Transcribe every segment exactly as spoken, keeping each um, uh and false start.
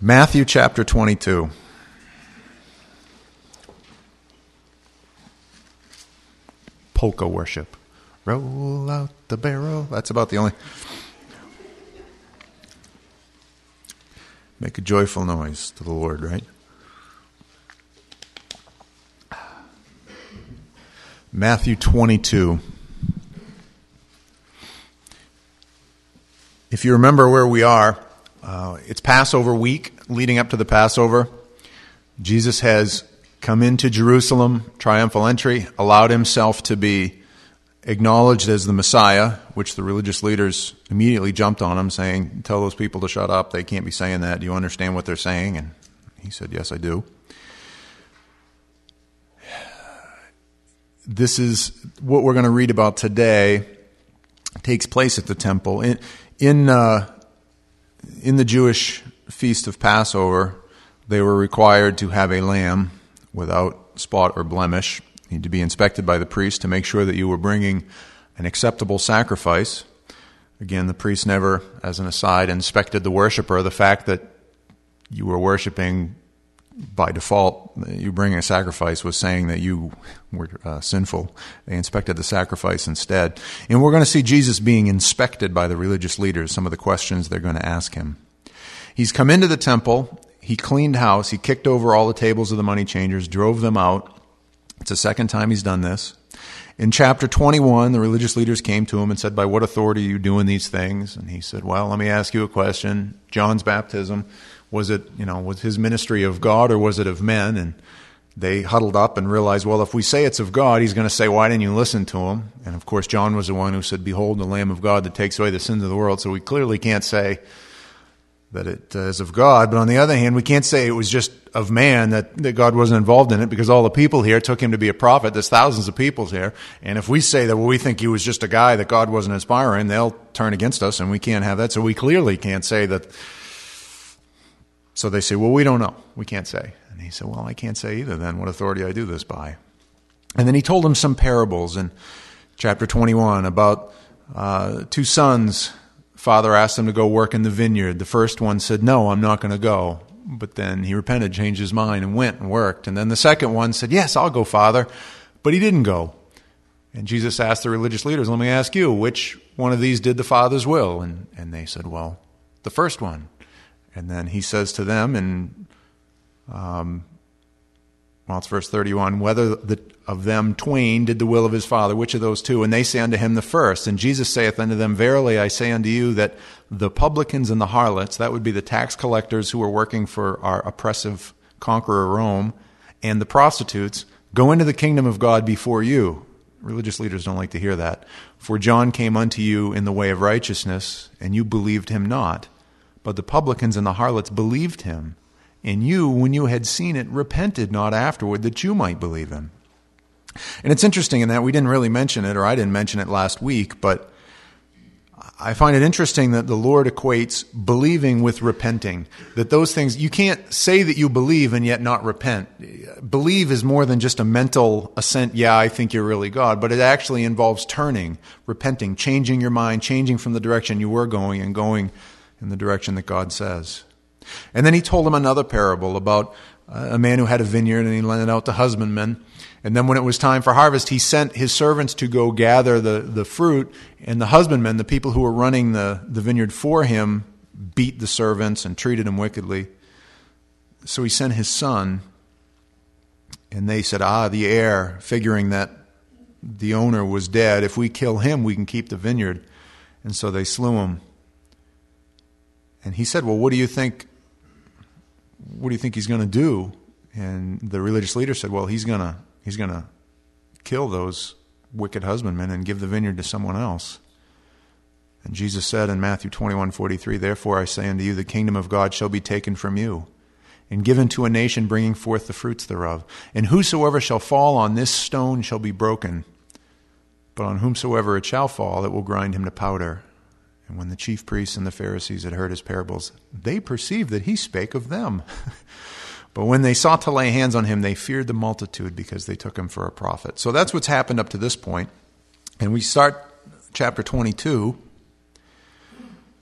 Matthew chapter twenty-two. Polka worship. Roll out the barrel. That's about the only... Make a joyful noise to the Lord, right? Matthew twenty-two. If you remember where we are, uh, it's Passover week leading up to the Passover. Jesus has come into Jerusalem, triumphal entry, allowed himself to be acknowledged as the Messiah, which the religious leaders immediately jumped on him, saying, tell those people to shut up. They can't be saying that. Do you understand what they're saying? And he said, yes, I do. This is what we're going to read about today. It takes place at the temple. In in, uh, in the Jewish feast of Passover, they were required to have a lamb without spot or blemish. You need to be inspected by the priest to make sure that you were bringing an acceptable sacrifice. Again, the priest never, as an aside, inspected the worshiper. The fact that you were worshiping by default, you bringing a sacrifice was saying that you were uh, sinful. They inspected the sacrifice instead. And we're going to see Jesus being inspected by the religious leaders, some of the questions they're going to ask him. He's come into the temple, he cleaned house, he kicked over all the tables of the money changers, drove them out. It's the second time he's done this. In chapter twenty-one, the religious leaders came to him and said, by what authority are you doing these things? And he said, well, let me ask you a question. John's baptism, was it, you know, was his ministry of God or was it of men? And they huddled up and realized, well, if we say it's of God, he's going to say, why didn't you listen to him? And of course, John was the one who said, behold, the Lamb of God that takes away the sins of the world. So we clearly can't say that it is of God. But on the other hand, we can't say it was just of man, that, that God wasn't involved in it, because all the people here took him to be a prophet. There's thousands of people here. And if we say that, well, we think he was just a guy that God wasn't inspiring, they'll turn against us, and we can't have that. So we clearly can't say that. So they say, well, we don't know. We can't say. And he said, well, I can't say either then. What authority I do this by? And then he told them some parables in chapter twenty-one about uh, two sons. Father asked them to go work in the vineyard. The first one said, no, I'm not going to go. But then he repented, changed his mind, and went and worked. And then the second one said, yes, I'll go, Father. But he didn't go. And Jesus asked the religious leaders, let me ask you, which one of these did the Father's will? And, and they said, well, the first one. And then he says to them, and um, well, it's verse thirty-one, whether the, of them twain did the will of his Father, which of those two? And they say unto him, the first. And Jesus saith unto them, verily I say unto you that the publicans and the harlots, that would be the tax collectors who were working for our oppressive conqueror Rome, and the prostitutes, go into the kingdom of God before you. Religious leaders don't like to hear that. For John came unto you in the way of righteousness, and you believed him not. But the publicans and the harlots believed him. And you, when you had seen it, repented not afterward, that you might believe him. And it's interesting in that we didn't really mention it, or I didn't mention it last week, but I find it interesting that the Lord equates believing with repenting. That those things, you can't say that you believe and yet not repent. Believe is more than just a mental assent, yeah, I think you're really God, but it actually involves turning, repenting, changing your mind, changing from the direction you were going and going in the direction that God says. And then he told him another parable about a man who had a vineyard, and he lent it out to husbandmen. And then when it was time for harvest, he sent his servants to go gather the, the fruit, and the husbandmen, the people who were running the, the vineyard for him, beat the servants and treated them wickedly. So he sent his son, and they said, ah, the heir, figuring that the owner was dead. If we kill him, we can keep the vineyard. And so they slew him. And he said, well, what do you think, what do you think he's going to do? And the religious leader said, well, he's going to, he's going to kill those wicked husbandmen and give the vineyard to someone else. And Jesus said in Matthew twenty-one forty-three, therefore I say unto you, the kingdom of God shall be taken from you and given to a nation bringing forth the fruits thereof. And whosoever shall fall on this stone shall be broken, but on whomsoever it shall fall, it will grind him to powder. And when the chief priests and the Pharisees had heard his parables, they perceived that he spake of them. But when they sought to lay hands on him, they feared the multitude because they took him for a prophet. So that's what's happened up to this point. And we start chapter twenty-two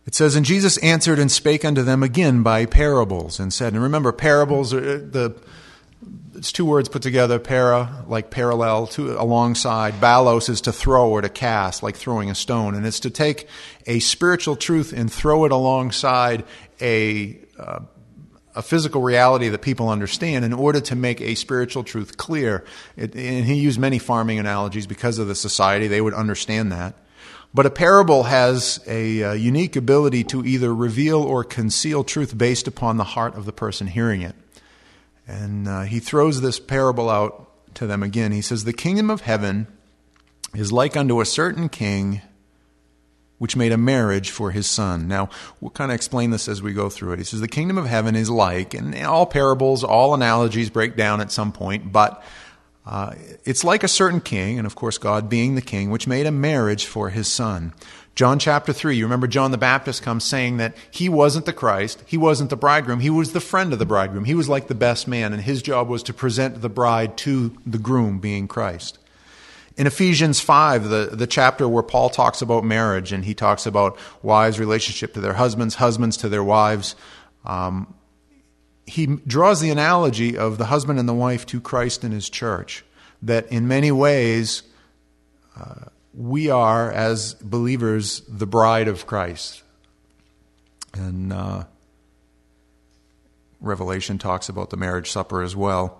It says, and Jesus answered and spake unto them again by parables, and said, and remember, parables are the, it's two words put together, para, like parallel, to alongside. Balos is to throw or to cast, like throwing a stone. And it's to take a spiritual truth and throw it alongside a uh, a physical reality that people understand in order to make a spiritual truth clear. It, and he used many farming analogies because of the society. They would understand that. But a parable has a, a unique ability to either reveal or conceal truth based upon the heart of the person hearing it. And uh, he throws this parable out to them again. He says, the kingdom of heaven is like unto a certain king which made a marriage for his son. Now, we'll kind of explain this as we go through it. He says, the kingdom of heaven is like, and all parables, all analogies break down at some point, but uh, it's like a certain king, and of course God being the king, which made a marriage for his son. John chapter three, you remember John the Baptist comes saying that he wasn't the Christ, he wasn't the bridegroom, he was the friend of the bridegroom. He was like the best man, and his job was to present the bride to the groom, being Christ. In Ephesians five, the, the chapter where Paul talks about marriage, and he talks about wives' relationship to their husbands, husbands to their wives, um, he draws the analogy of the husband and the wife to Christ and his church, that in many ways uh, we are, as believers, the bride of Christ. And uh, Revelation talks about the marriage supper as well.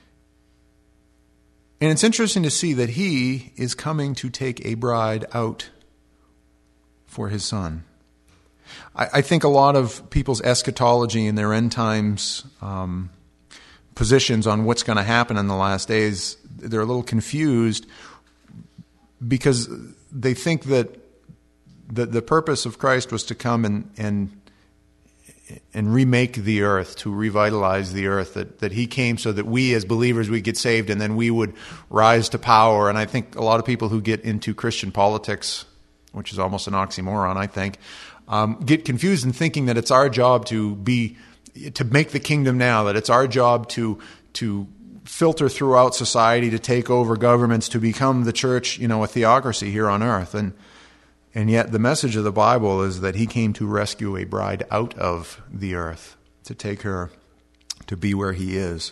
And it's interesting to see that he is coming to take a bride out for his son. I, I think a lot of people's eschatology and their end times um, positions on what's going to happen in the last days, they're a little confused because they think that the, the purpose of Christ was to come and, and and remake the earth, to revitalize the earth, that, that he came so that we as believers would get saved and then we would rise to power. And I think a lot of people who get into Christian politics, which is almost an oxymoron, I think, um, get confused in thinking that it's our job to be, to make the kingdom now, that it's our job to, to filter throughout society, to take over governments, to become the church, you know, a theocracy here on earth. And And yet the message of the Bible is that he came to rescue a bride out of the earth, to take her to be where he is.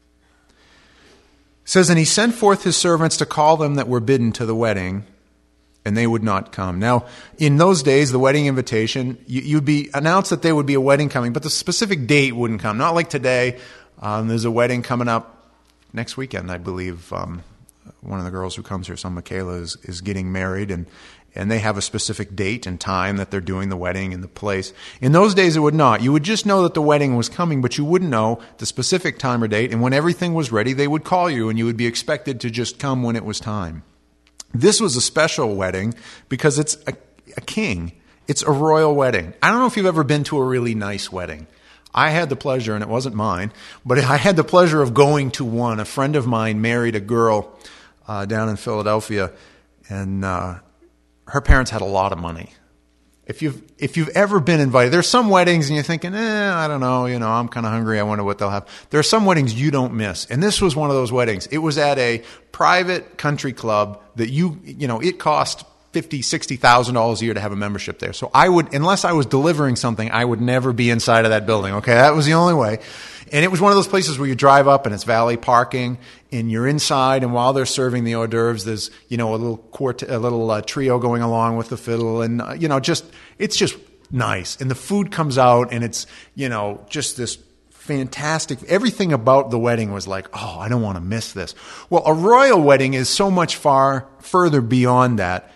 It says, and he sent forth his servants to call them that were bidden to the wedding, and they would not come. Now, in those days, the wedding invitation, you'd be announced that there would be a wedding coming, but the specific date wouldn't come. Not like today. Um, there's a wedding coming up next weekend, I believe. Um, one of the girls who comes here, son Michaela, is, is getting married, and And they have a specific date and time that they're doing the wedding and the place. In those days, it would not. You would just know that the wedding was coming, but you wouldn't know the specific time or date. And when everything was ready, they would call you, and you would be expected to just come when it was time. This was a special wedding because it's a, a king. It's a royal wedding. I don't know if you've ever been to a really nice wedding. I had the pleasure, and it wasn't mine, but I had the pleasure of going to one. A friend of mine married a girl uh, down in Philadelphia, and uh her parents had a lot of money. If you've if you've ever been invited, there's some weddings and you're thinking, eh, I don't know, you know, I'm kind of hungry. I wonder what they'll have. There are some weddings you don't miss, and this was one of those weddings. It was at a private country club that you you know it cost fifty, sixty thousand dollars a year to have a membership there. So I would, unless I was delivering something, I would never be inside of that building. Okay, that was the only way. And it was one of those places where you drive up and it's valet parking, and you're inside, and while they're serving the hors d'oeuvres, there's, you know, a little quart- a little uh, trio going along with the fiddle, and uh, you know, just it's just nice. And the food comes out, and it's, you know, just this fantastic. Everything about the wedding was like, oh, I don't want to miss this. Well, a royal wedding is so much far further beyond that.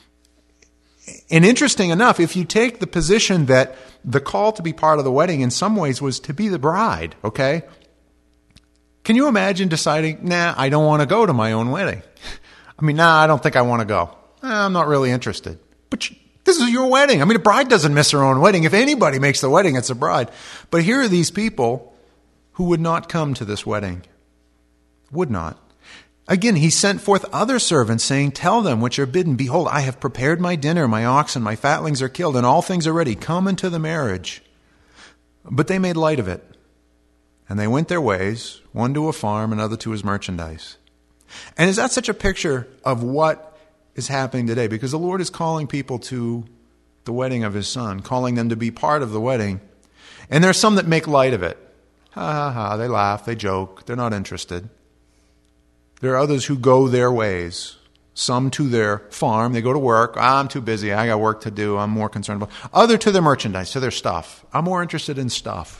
And interesting enough, if you take the position that the call to be part of the wedding in some ways was to be the bride, okay? Can you imagine deciding, nah, I don't want to go to my own wedding? I mean, nah, I don't think I want to go. Eh, I'm not really interested. But you, this is your wedding. I mean, a bride doesn't miss her own wedding. If anybody makes the wedding, it's a bride. But here are these people who would not come to this wedding. Would not. Again, he sent forth other servants, saying, tell them which are bidden, behold, I have prepared my dinner, my oxen, my fatlings are killed, and all things are ready. Come unto the marriage. But they made light of it. And they went their ways, one to a farm, another to his merchandise. And is that such a picture of what is happening today? Because the Lord is calling people to the wedding of his son, calling them to be part of the wedding. And there's some that make light of it. Ha ha ha, they laugh, they joke, they're not interested. There are others who go their ways. Some to their farm, they go to work. Ah, I'm too busy, I got work to do, I'm more concerned about. Other to their merchandise, to their stuff. I'm more interested in stuff.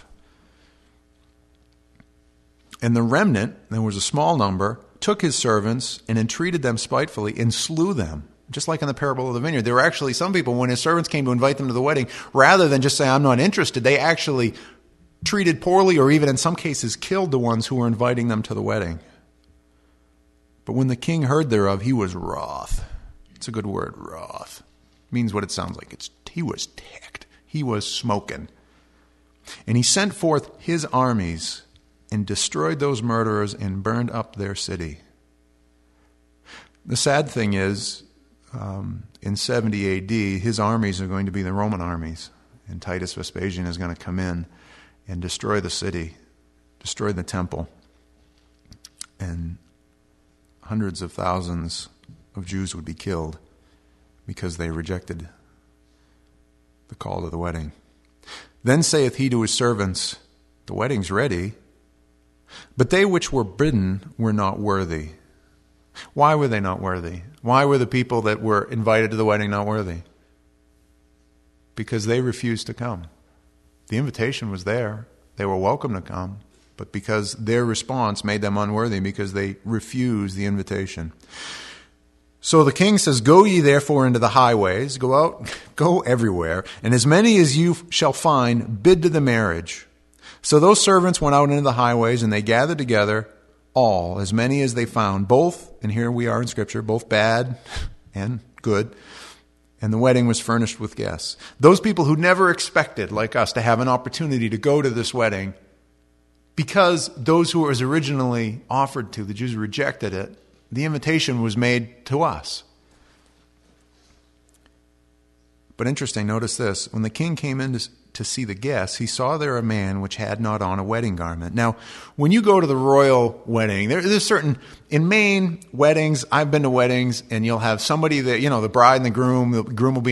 And the remnant, there was a small number, took his servants and entreated them spitefully and slew them. Just like in the parable of the vineyard. There were actually some people, when his servants came to invite them to the wedding, rather than just say, I'm not interested, they actually treated poorly or even in some cases killed the ones who were inviting them to the wedding. But when the king heard thereof, he was wroth. It's a good word, wroth. It means what it sounds like. It's he was ticked. He was smoking. And he sent forth his armies and destroyed those murderers and burned up their city. The sad thing is, um, in seventy A D, his armies are going to be the Roman armies. And Titus Vespasian is going to come in and destroy the city, destroy the temple. And hundreds of thousands of Jews would be killed because they rejected the call to the wedding. Then saith he to his servants, the wedding's ready, but they which were bidden were not worthy. Why were they not worthy? Why were the people that were invited to the wedding not worthy? Because they refused to come. The invitation was there. They were welcome to come. But because their response made them unworthy, because they refused the invitation. So the king says, go ye therefore into the highways, go out, go everywhere, and as many as you shall find, bid to the marriage. So those servants went out into the highways, and they gathered together all, as many as they found, both, and here we are in Scripture, both bad and good, and the wedding was furnished with guests. Those people who never expected, like us, to have an opportunity to go to this wedding, because those who it was originally offered to, the Jews rejected it, the invitation was made to us. But interesting, notice this. When the king came in to, to see the guests, he saw there a man which had not on a wedding garment. Now, when you go to the royal wedding, there, there's certain, in Maine, weddings, I've been to weddings, and you'll have somebody that, you know, the bride and the groom, the groom will be